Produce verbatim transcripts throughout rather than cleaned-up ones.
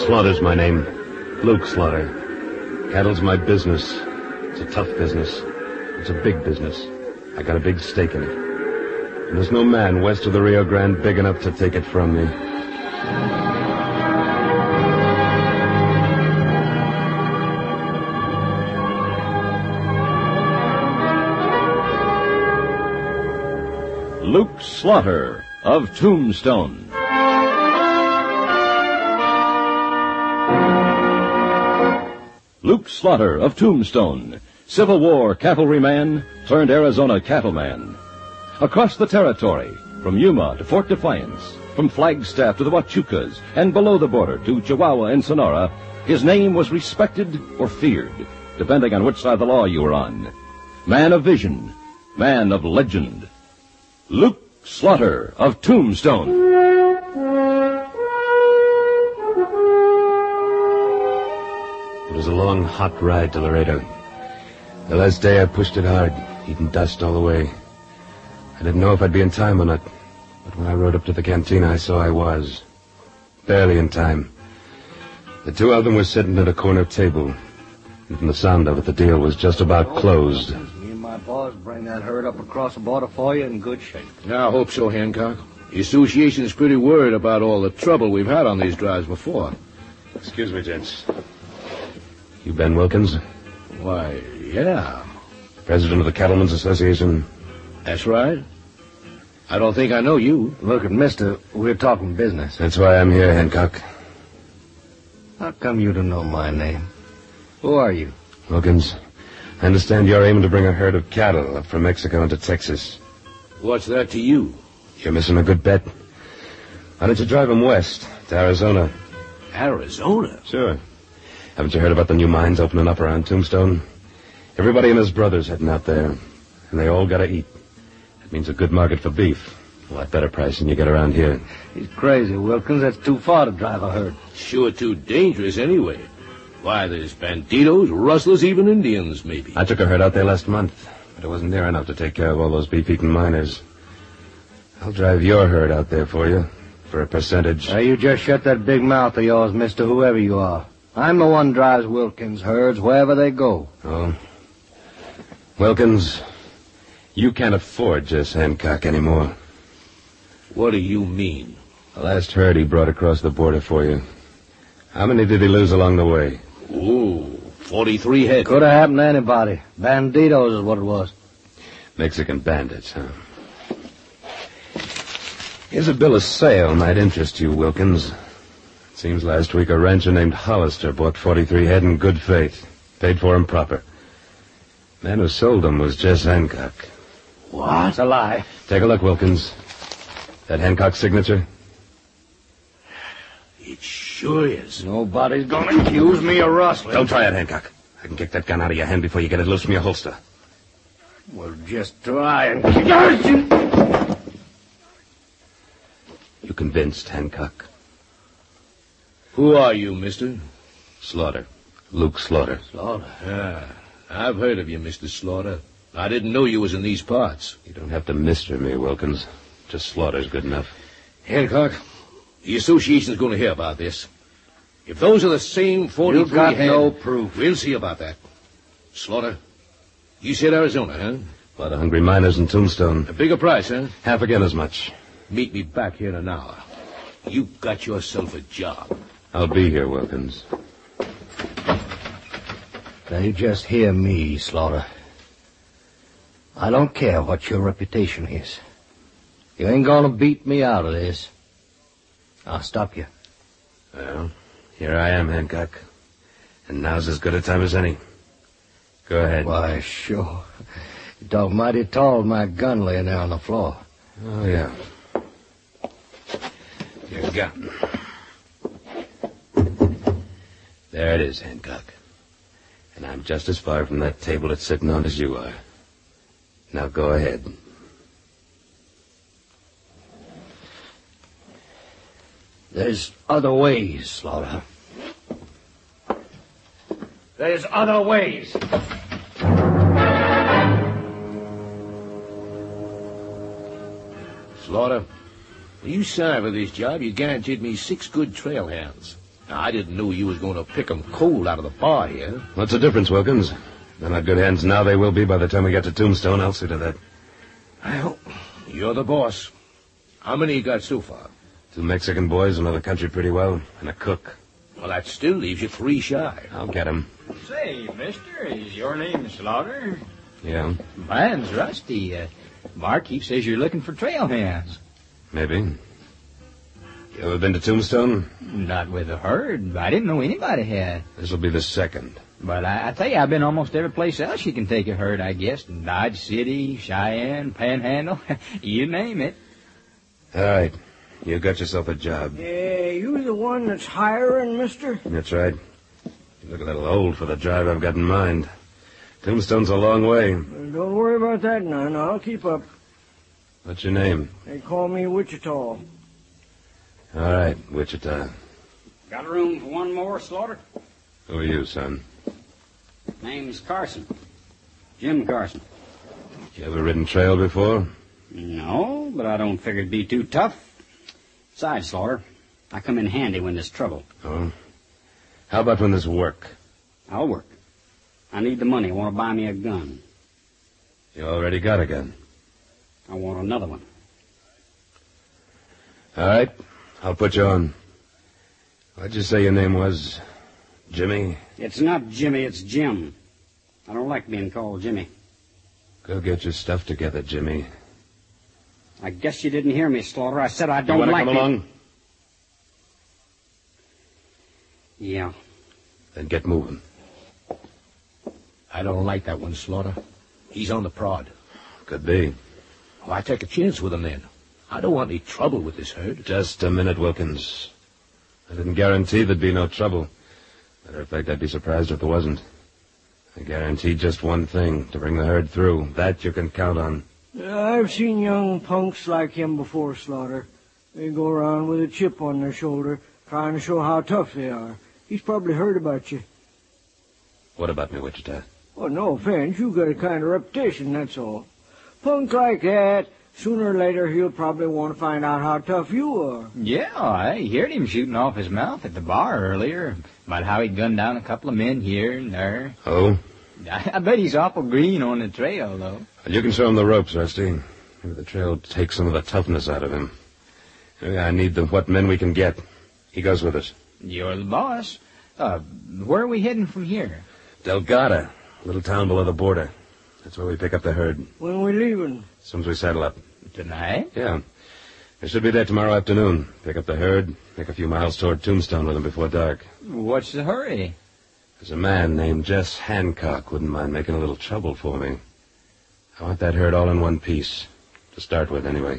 Slaughter's my name. Luke Slaughter. Cattle's my business. It's a tough business. It's a big business. I got a big stake in it. And there's no man west of the Rio Grande big enough to take it from me. Luke Slaughter of Tombstone. Luke Slaughter of Tombstone, Civil War cavalryman turned Arizona cattleman. Across the territory, from Yuma to Fort Defiance, from Flagstaff to the Huachucas, and below the border to Chihuahua and Sonora, his name was respected or feared, depending on which side of the law you were on. Man of vision, man of legend. Luke Slaughter of Tombstone. It was a long, hot ride to Laredo. The last day I pushed it hard, eating dust all the way. I didn't know if I'd be in time or not, but when I rode up to the cantina, I saw I was. Barely in time. The two of them were sitting at a corner table. And from the sound of it, the deal was just about closed. Me and my boss bring that herd up across the border for you in good shape. I hope so, Hancock. The association's pretty worried about all the trouble we've had on these drives before. Excuse me, gents. You Ben Wilkins? Why, yeah. President of the Cattlemen's Association? That's right. I don't think I know you. Look, mister, we're talking business. That's why I'm here, Hancock. How come you don't know my name? Who are you? Wilkins, I understand you're aiming to bring a herd of cattle up from Mexico into Texas. What's that to you? You're missing a good bet. Why don't you drive them west to Arizona? Arizona? Sure. Haven't you heard about the new mines opening up around Tombstone? Everybody and his brother's heading out there, and they all gotta eat. That means a good market for beef. A lot better price than you get around here. He's crazy, Wilkins. That's too far to drive a herd. Sure too dangerous anyway. Why, there's banditos, rustlers, even Indians, maybe. I took a herd out there last month, but it wasn't near enough to take care of all those beef-eating miners. I'll drive your herd out there for you, for a percentage. Now, you just shut that big mouth of yours, mister, whoever you are. I'm the one drives Wilkins' herds wherever they go. Oh. Wilkins, you can't afford Jess Hancock anymore. What do you mean? The last herd he brought across the border for you. How many did he lose along the way? Ooh, forty-three head. Could have happened to anybody. Banditos is what it was. Mexican bandits, huh? Here's a bill of sale might interest you, Wilkins. It seems last week a rancher named Hollister bought forty-three head in good faith. Paid for 'em proper. Man who sold them was Jess Hancock. What? It's a lie. Take a look, Wilkins. That Hancock signature? It sure is. Nobody's gonna accuse me of rustling. Don't try it, Hancock. I can kick that gun out of your hand before you get it loose from your holster. Well, just try and kick it. You convinced, Hancock? Who are you, mister? Slaughter. Luke Slaughter. Slaughter? Ah, I've heard of you, Mister Slaughter. I didn't know you was in these parts. You don't have to mister me, Wilkins. Just Slaughter's good enough. Hancock, the association's going to hear about this. If those are the same forty-three You've got head, no proof. We'll see about that. Slaughter, you said Arizona, huh? A lot of hungry miners in Tombstone. A bigger price, huh? Half again as much. Meet me back here in an hour. You got yourself a job. I'll be here, Wilkins. Now, you just hear me, Slaughter. I don't care what your reputation is. You ain't gonna beat me out of this. I'll stop you. Well, here I am, Hancock. And now's as good a time as any. Go ahead. Why, sure. You talk mighty tall with my gun laying there on the floor. Oh, yeah. Your gun. There it is, Hancock. And I'm just as far from that table it's sitting on as you are. Now go ahead. There's other ways, Slaughter. There's other ways. Slaughter, when you signed for this job, you guaranteed me six good trail hands. Now, I didn't know you was going to pick 'em cold out of the bar here. What's the difference, Wilkins? They're not good hands now. They will be by the time we get to Tombstone. I'll see to that. Well, you're the boss. How many you got so far? Two Mexican boys who know the country pretty well, and a cook. Well, that still leaves you three shy. I'll get 'em. Say, mister, is your name Slaughter? Yeah, Mine's Rusty. Uh, Barkeep says you're looking for trail hands. maybe. You ever been to Tombstone? Not with a herd. I didn't know anybody had. This'll be the second. But I, I tell you, I've been almost every place else you can take a herd, I guess. Dodge City, Cheyenne, Panhandle, you name it. All right. You got yourself a job. Yeah, you the one that's hiring, mister? That's right. You look a little old for the drive I've got in mind. Tombstone's a long way. Well, don't worry about that, none. I'll keep up. What's your name? They call me Wichita. All right, Wichita. Got room for one more, Slaughter? Who are you, son? Name's Carson. Jim Carson. You ever ridden trail before? No, but I don't figure it'd be too tough. Besides, Slaughter, I come in handy when there's trouble. Oh? How about when there's work? I'll work. I need the money. I want to buy me a gun. You already got a gun. I want another one. All right, I'll put you on. What'd you say your name was? Jimmy? It's not Jimmy, it's Jim. I don't like being called Jimmy. Go get your stuff together, Jimmy. I guess you didn't hear me, Slaughter. I said I You don't want to like come it. along? Yeah. Then get moving. I don't like that one, Slaughter. He's on the prod. Could be. Well, I take a chance with him then. I don't want any trouble with this herd. Just a minute, Wilkins. I didn't guarantee there'd be no trouble. Matter of fact, I'd be surprised if there wasn't. I guaranteed just one thing, to bring the herd through. That you can count on. I've seen young punks like him before, Slaughter. They go around with a chip on their shoulder, trying to show how tough they are. He's probably heard about you. What about me, Wichita? Well, no offense, you got a kind of reputation, that's all. Punk like that, sooner or later he'll probably want to find out how tough you are. Yeah, I heard him shooting off his mouth at the bar earlier about how he gunned down a couple of men here and there. Oh? I, I bet he's awful green on the trail, though. Well, you can show him the ropes, Rusty. Maybe the trail will take some of the toughness out of him. Maybe I need the what men we can get. He goes with us. You're the boss. Uh, where are we heading from here? Delgado, a little town below the border. That's where we pick up the herd. When we leaving? As soon as we saddle up. Tonight? Yeah. I should be there tomorrow afternoon. Pick up the herd, make a few miles toward Tombstone with them before dark. What's the hurry? There's a man named Jess Hancock wouldn't mind making a little trouble for me. I want that herd all in one piece. To start with, anyway.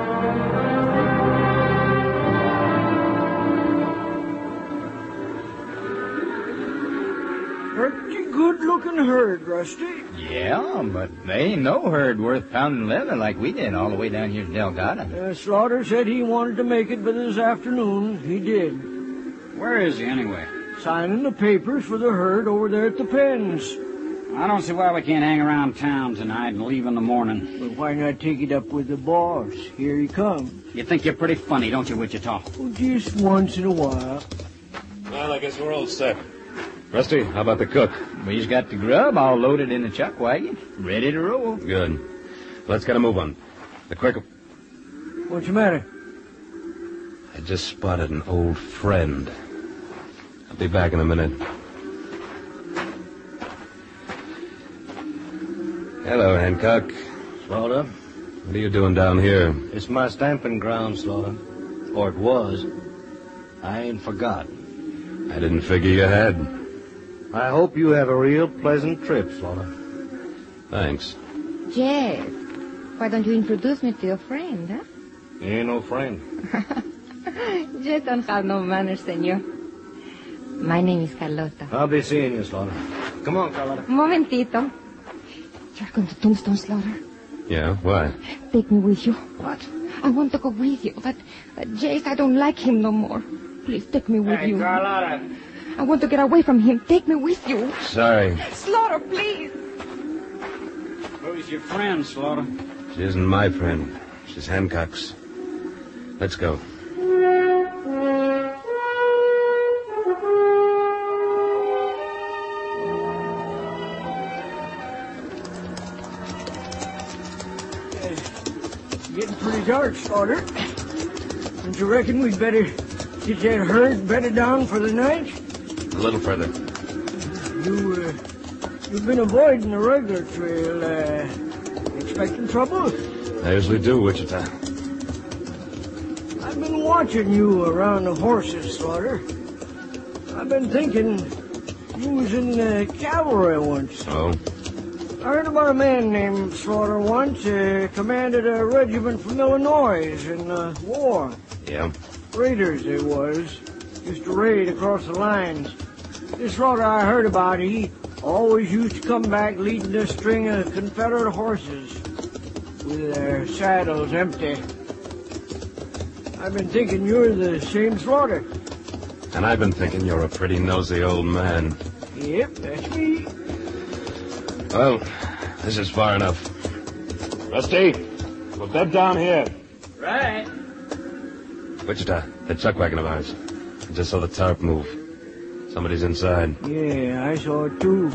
Pretty good-looking herd, Rusty. Yeah, but they ain't no herd worth pounding leather like we did all the way down here to Delgado. Uh, Slaughter said he wanted to make it by this afternoon. He did. Where is he, anyway? Signing the papers for the herd over there at the pens. I don't see why we can't hang around town tonight and leave in the morning. But why not take it up with the boss? Here he comes. You think you're pretty funny, don't you, Wichita? Well, just once in a while. Well, I guess we're all set. Rusty, how about the cook? We's got the grub all loaded in the chuck wagon, ready to roll. Good. Let's get a move on. The quicker... What's the matter? I just spotted an old friend. I'll be back in a minute. Hello, Hancock. Slaughter, What are you doing down here? it's my stamping ground, Slaughter. Or it was. I ain't forgot. I didn't figure you had. I hope you have a real pleasant trip, Slaughter. Thanks. Yes. Why don't you introduce me to your friend, huh? You ain't no friend. You don't have no manners, senor. My name is Carlota. I'll be seeing you, Slaughter. Come on, Carlota. Momentito. You're going to Tombstone, Slaughter. Yeah, why? Take me with you. What? I want to go with you, but, but Jace, I don't like him no more. Please take me with you. Carlotta. I want to get away from him. Take me with you. Sorry. Slaughter, please. Who's your friend, Slaughter? She isn't my friend. She's Hancock's. Let's go. start, Slaughter. Don't you reckon we'd better get that herd bedded down for the night? A little further. You, uh, you've been avoiding the regular trail, uh, expecting trouble? I usually do, Wichita. I've been watching you around the horses, Slaughter. I've been thinking you was in the cavalry once. Oh? I heard about a man named Slaughter once, uh, commanded a regiment from Illinois in the war. Yeah? Raiders they was. Used to raid across the lines. This Slaughter I heard about, he always used to come back leading a string of Confederate horses with their saddles empty. I've been thinking you're the same Slaughter. And I've been thinking you're a pretty nosy old man. Yep, that's me. Well, this is far enough. Rusty, we'll bed down here. Right. Wichita, that chuck wagon of ours. I just saw the tarp move. Somebody's inside. Yeah, I saw it too.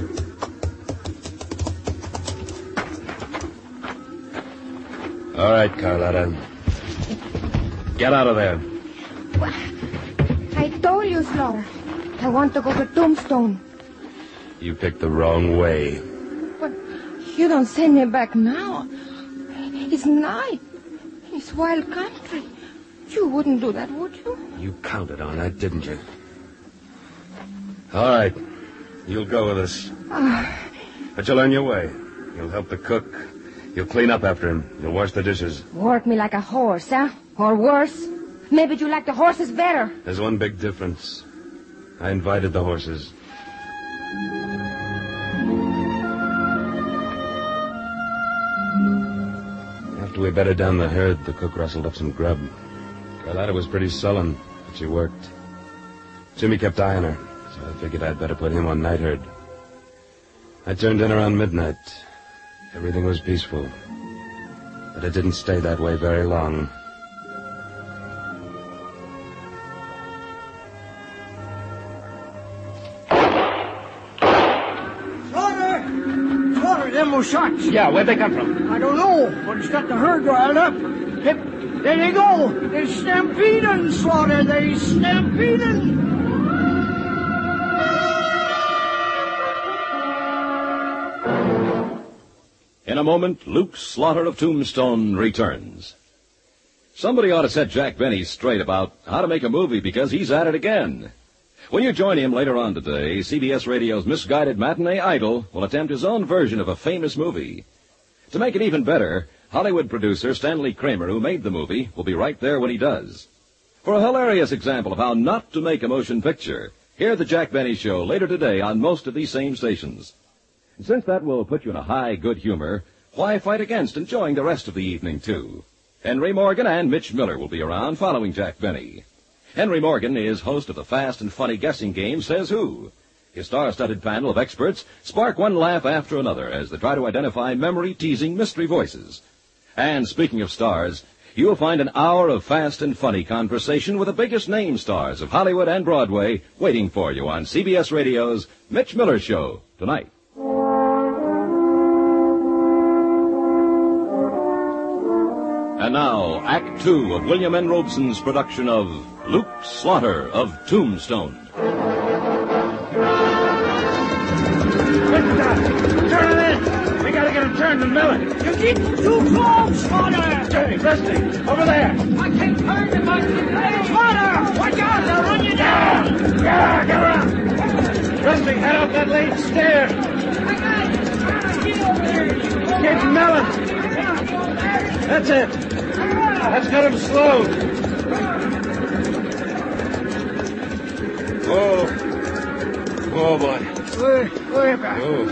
All right, Carlotta. Get out of there. Well, I told you, Slaughter. I want to go to Tombstone. You picked the wrong way. But you don't send me back now. It's night. It's wild country. You wouldn't do that, would you? You counted on that, didn't you? All right. You'll go with us. Uh, But you'll earn your way. You'll help the cook. You'll clean up after him. You'll wash the dishes. work me like a horse, huh? Or worse. Maybe you like the horses better. There's one big difference. I invited the horses. After we bedded down the herd, the cook rustled up some grub. Carlotta was pretty sullen, but she worked. Jimmy kept eyeing her, so I figured I'd better put him on night herd. I turned in around midnight. Everything was peaceful. But it didn't stay that way very long. Slaughter! Slaughter, them were shots. Yeah, where'd they come from? I don't know, but it's got the herd riled up. Yep, there they go. They're stampeding, Slaughter. They're stampeding. In a moment, Luke Slaughter of Tombstone returns. Somebody ought to set Jack Benny straight about how to make a movie, because he's at it again. When you join him later on today, C B S Radio's misguided matinee idol will attempt his own version of a famous movie. To make it even better, Hollywood producer Stanley Kramer, who made the movie, will be right there when he does. For a hilarious example of how not to make a motion picture, hear the Jack Benny Show later today on most of these same stations. Since that will put you in a high good humor, why fight against enjoying the rest of the evening, too? Henry Morgan and Mitch Miller will be around following Jack Benny. Henry Morgan is host of the fast and funny guessing game, Says Who. His star-studded panel of experts spark one laugh after another as they try to identify memory-teasing mystery voices. And speaking of stars, you'll find an hour of fast and funny conversation with the biggest name stars of Hollywood and Broadway waiting for you on C B S Radio's Mitch Miller Show tonight. And now, Act Two of William N. Robeson's production of Luke Slaughter of Tombstone. Turn it in! We gotta get him turned and mill it. You keep too close, Slaughter. Hey, Rusty, over there. I can't turn if I can. Hey, Slaughter! Watch out, they'll run you down. Yeah, get around. Rusty, head up that lane stair. I got it. Get over there. Keep milling. That's it. Let's get him slowed. Oh. Oh, boy. Wait, wait, back. Oh.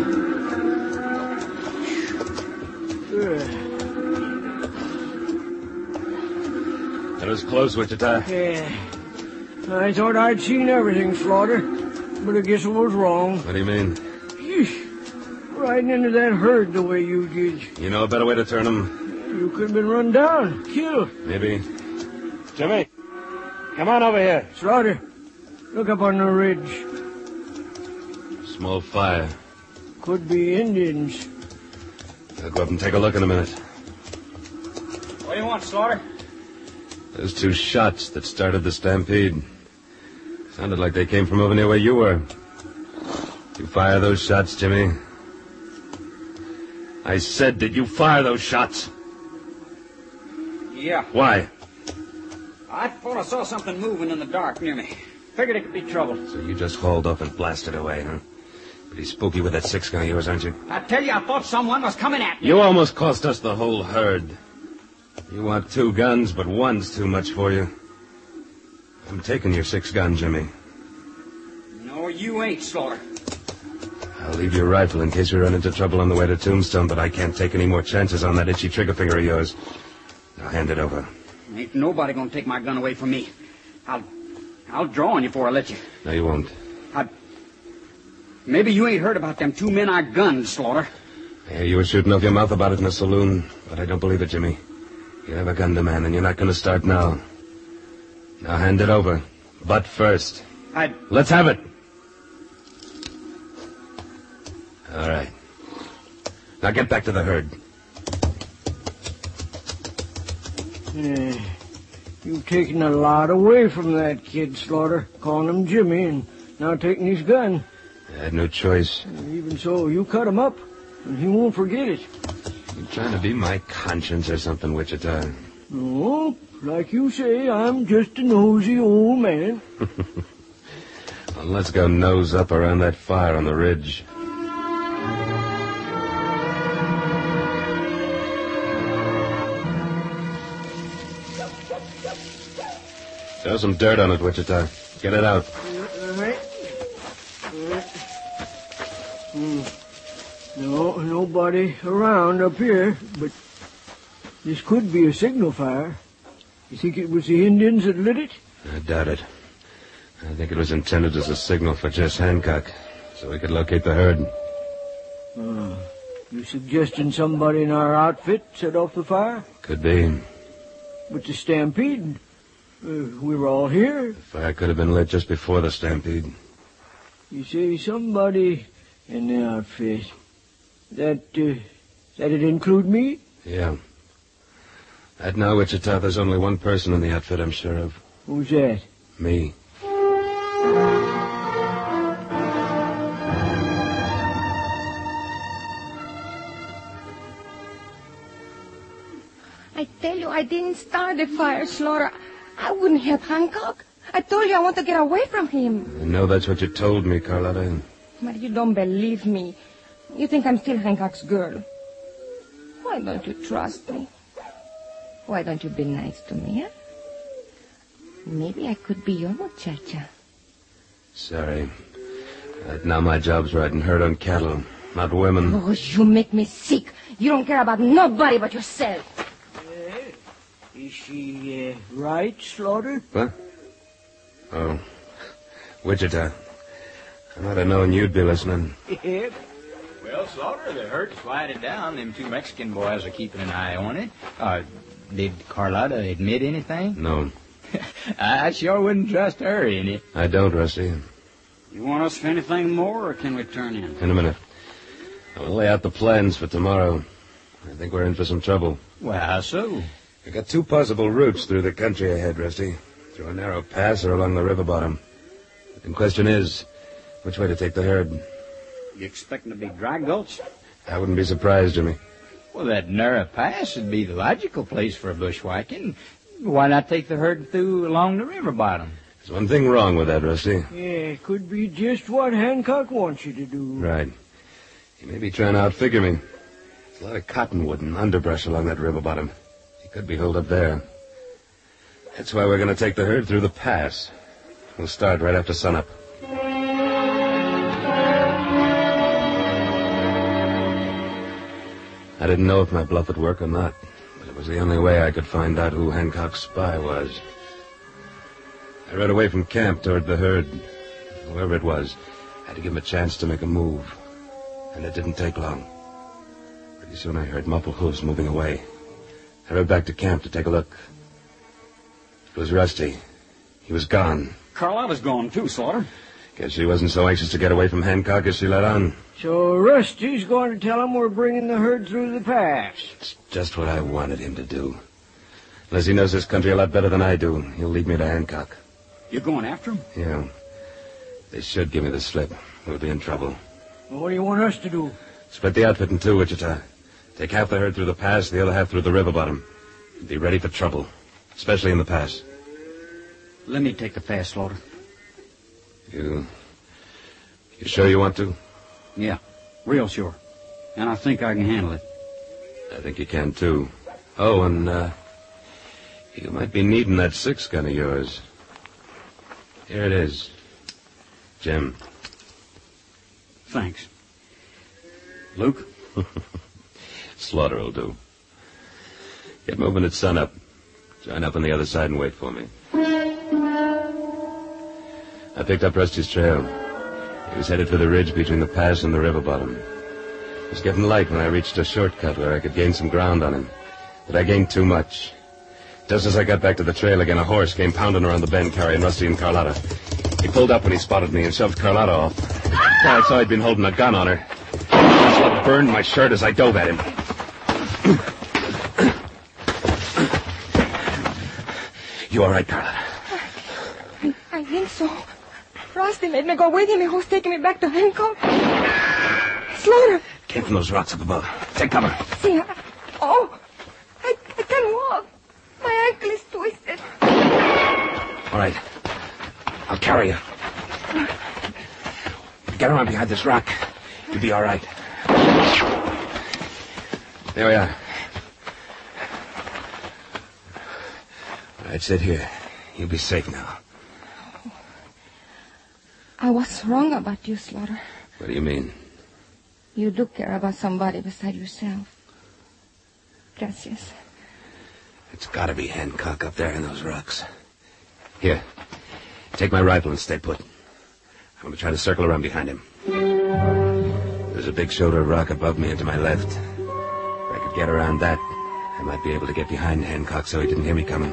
That was close, Wichita. Yeah. I thought I'd seen everything, Slaughter, but I guess I was wrong. What do you mean? Yeesh. Riding into that herd the way you did. You know a better way to turn them? You could have been run down, killed. Maybe. Jimmy, come on over here. Slaughter, look up on the ridge. Small fire. Could be Indians. I'll go up and take a look in a minute. Wait do you want, Slaughter? Those two shots that started the stampede. Sounded like they came from over near where you were. Did you fire those shots, Jimmy? I said, did you fire those shots? Yeah. Why? I thought I saw something moving in the dark near me. Figured it could be trouble. So you just hauled off and blasted away, huh? Pretty spooky with that six-gun of yours, aren't you? I tell you, I thought someone was coming at me. You almost cost us the whole herd. You want two guns, but one's too much for you. I'm taking your six-gun, Jimmy. No, you ain't, Slaughter. I'll leave your rifle in case we run into trouble on the way to Tombstone, but I can't take any more chances on that itchy trigger finger of yours. Now hand it over. Ain't nobody gonna take my gun away from me. I'll... I'll draw on you before I let you. No, you won't. I... Maybe you ain't heard about them two men I gunned, Slaughter. Yeah, you were shooting off your mouth about it in a saloon, but I don't believe it, Jimmy. You never gunned a man, and you're not going to start now. Now hand it over. But first. I... Let's have it. All right. Now get back to the herd. Yeah. You've taken a lot away from that kid, Slaughter, calling him Jimmy and now taking his gun. I had no choice. Even so, you cut him up, and he won't forget it. You trying to be my conscience or something, Wichita? No, like you say, I'm just a nosy old man. Well, let's go nose up around that fire on the ridge. Throw some dirt on it, Wichita. Get it out. All right. All right. Hmm. No, nobody around up here, but this could be a signal fire. You think it was the Indians that lit it? I doubt it. I think it was intended as a signal for Jess Hancock, so we could locate the herd. Uh, you suggesting somebody in our outfit set off the fire? Could be. But the stampede, uh, we were all here. The fire could have been lit just before the stampede. You say somebody in the outfit. That, uh, that'd include me? Yeah. Right now, Wichita, there's only one person in the outfit I'm sure of. Who's that? Me. I tell you, I didn't start the fire, Slaughter. I wouldn't help Hancock. I told you I want to get away from him. I know that's what you told me, Carlotta. But you don't believe me. You think I'm still Hancock's girl. Why don't you trust me? Why don't you be nice to me, huh? Maybe I could be your muchacha. Sorry. Right now my job's riding herd on cattle, not women. Oh, you make me sick. You don't care about nobody but yourself. Uh, is she, uh, right, Slaughter? What? Oh. Wichita. I might have known you'd be listening. Yep. Well, Slaughter, the herd's quieted down. Them two Mexican boys are keeping an eye on it. Uh, did Carlotta admit anything? No. I sure wouldn't trust her in it. I don't, Rusty. You want us for anything more, or can we turn in? In a minute. I'll lay out the plans for tomorrow. I think we're in for some trouble. Well, how so? We've got two possible routes through the country ahead, Rusty. Through a narrow pass or along the river bottom. The question is, which way to take the herd? You expecting to be Dry Gulch? I wouldn't be surprised, Jimmy. Well, that narrow pass would be the logical place for a bushwhacking. Why not take the herd through along the river bottom? There's one thing wrong with that, Rusty. Yeah, it could be just what Hancock wants you to do. Right. He may be trying to outfigure me. There's a lot of cottonwood and underbrush along that river bottom. He could be holed up there. That's why we're going to take the herd through the pass. We'll start right after sunup. I didn't know if my bluff would work or not, but it was the only way I could find out who Hancock's spy was. I rode away from camp toward the herd. Whoever it was, I had to give him a chance to make a move. And it didn't take long. Pretty soon I heard muffled hooves moving away. I rode back to camp to take a look. It was Rusty. He was gone. Carlotta's gone, too, Slaughter. Guess she wasn't so anxious to get away from Hancock as she let on. So Rusty's going to tell him we're bringing the herd through the pass. It's just what I wanted him to do. Unless he knows this country a lot better than I do, he'll lead me to Hancock. You're going after him? Yeah. They should give me the slip. We'll be in trouble. Well, what do you want us to do? Split the outfit in two, Wichita. Take half the herd through the pass, the other half through the river bottom. Be ready for trouble, especially in the pass. Let me take the pass, Slaughter. You... You sure you want to? Yeah, real sure. And I think I can handle it. I think you can, too. Oh, and, uh... you might be needing that six-gun of yours. Here it is. Jim. Thanks. Luke? Slaughter will do. Get moving at sunup. Join up on the other side and wait for me. I picked up Rusty's trail. He was headed for the ridge between the pass and the river bottom. It was getting light when I reached a shortcut where I could gain some ground on him. But I gained too much. Just as I got back to the trail again, a horse came pounding around the bend carrying Rusty and Carlotta. He pulled up when he spotted me and shoved Carlotta off. I saw he'd been holding a gun on her. Blood burned my shirt as I dove at him. You all right, Carlotta? I, I think so. Rusty made me go with him. He was taking me back to Hancock. Slaughter. Came from those rocks up above. Take cover. See, I, oh, I, I can't walk. My ankle is twisted. All right. I'll carry you. Get around behind this rock. You'll be all right. There we are. All right, sit here. You'll be safe now. I was wrong about you, Slaughter. What do you mean? You do care about somebody beside yourself. Gracias. It's got to be Hancock up there in those rocks. Here. Take my rifle and stay put. I'm going to try to circle around behind him. There's a big shoulder of rock above me and to my left. If I could get around that, I might be able to get behind Hancock so he didn't hear me coming.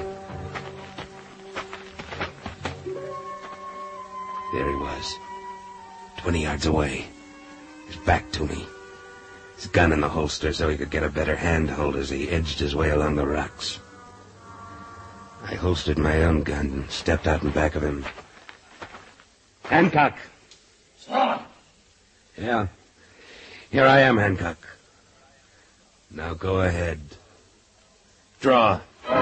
There he was. Twenty yards away. His back to me. His gun in the holster so he could get a better handhold as he edged his way along the rocks. I holstered my own gun and stepped out in back of him. Hancock! Slaughter! Yeah. Here I am, Hancock. Now go ahead. Draw.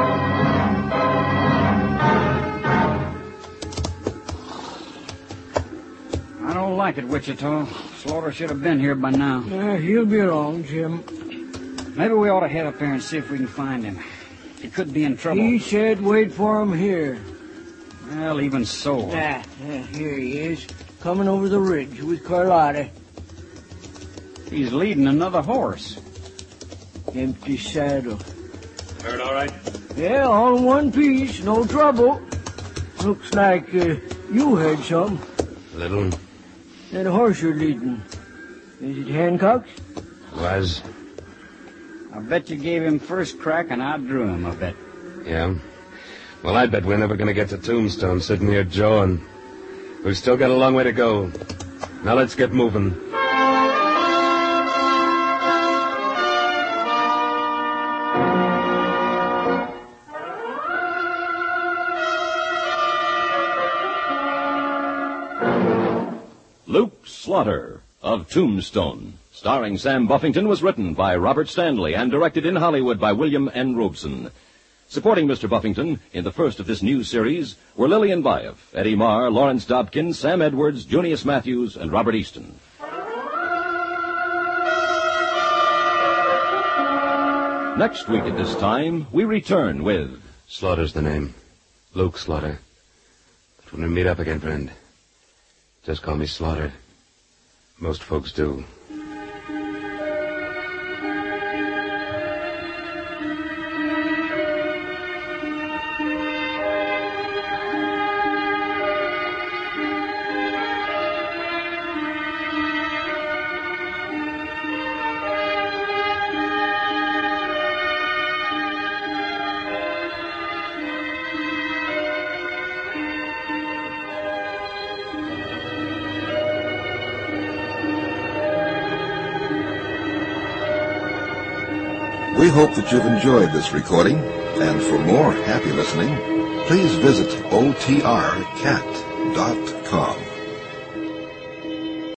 I don't like it, Wichita. Slaughter should have been here by now. Uh, he'll be along, Jim. Maybe we ought to head up there and see if we can find him. He could be in trouble. He said wait for him here. Well, even so. Ah, ah, here he is, coming over the ridge with Carlotta. He's leading another horse. Empty saddle. Herd all right? Yeah, all in one piece, no trouble. Looks like uh, you had some. Little. That horse you're leading, is it Hancock's? Was. I bet you gave him first crack and I drew him, I bet. Yeah. Well, I bet we're never going to get to Tombstone sitting here jawing. We've still got a long way to go. Now let's get moving. Luke Slaughter of Tombstone, starring Sam Buffington, was written by Robert Stanley and directed in Hollywood by William N. Robeson. Supporting Mister Buffington in the first of this new series were Lillian Baeff, Eddie Marr, Lawrence Dobkin, Sam Edwards, Junius Matthews, and Robert Easton. Next week at this time, we return with... Slaughter's the name. Luke Slaughter. But when we meet up again, friend, just call me Slaughter. Most folks do. We hope that you've enjoyed this recording. And for more happy listening, please visit O T R cat dot com.